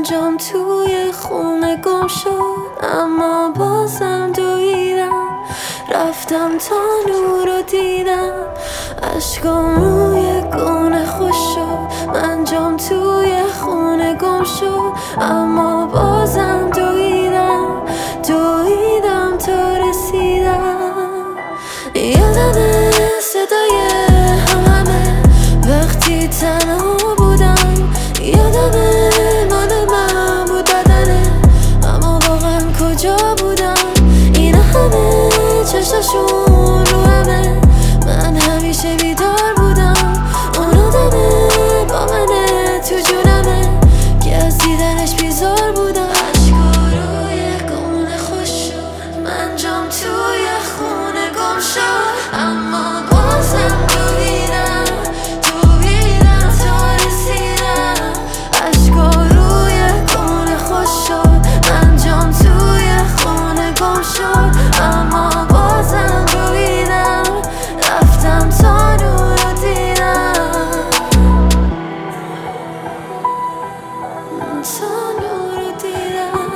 جام توی خونه گم شد، اما بازم دویدم، رفتم تا نور رو دیدم، اشکام روی گونه خوش شد. من جام توی خونه گم شد، اما بازم دویدم تا رسیدم. یادمه صدای همه وقتی تنها بودم، یادمه مال من بود بدنه، اما واقعا کجا بودم؟ اینا همه چشاشون رو همه، من همیشه بیدار بودم. اون آدمه با منه تو جونمه که از دیدنش بیزار بودم. اشکا روی گونه خوش شد، من جام توی خونه گم شد، اما بازم دویدم تا رسیدم. اشکا روی گونه خوش شد، من جام توی خونه گم شد، اما بازم دویدم، رفتم تا نور رو دیدم، تا نور رو دیدم.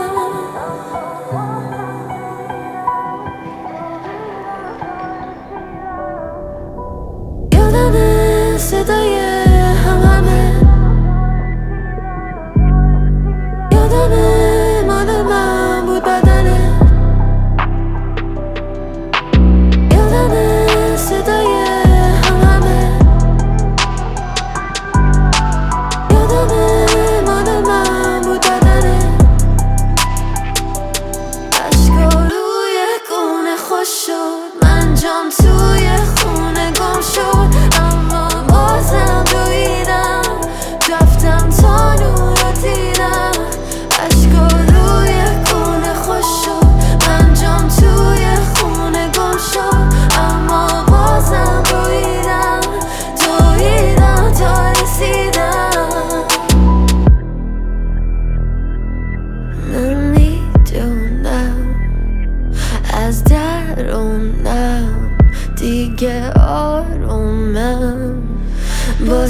یادمه صدای همه، یادمه مال من بود بدنه، یادمه صدای همه، یادمه مال من بود بدنه. اشکا روی گونه خوش شد، من جام توی خونه گم شد، اما بازم دویدم، رفتم تا نور رو دیدم. اشکا روی گونه خوش شد، من جام توی خونه گم شد، اما بازم دویدم تا رسیدم. نمیدونم از درونم دیگه آرومم، با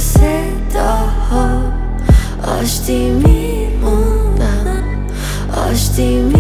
صداها آشتی میمونم، آشتی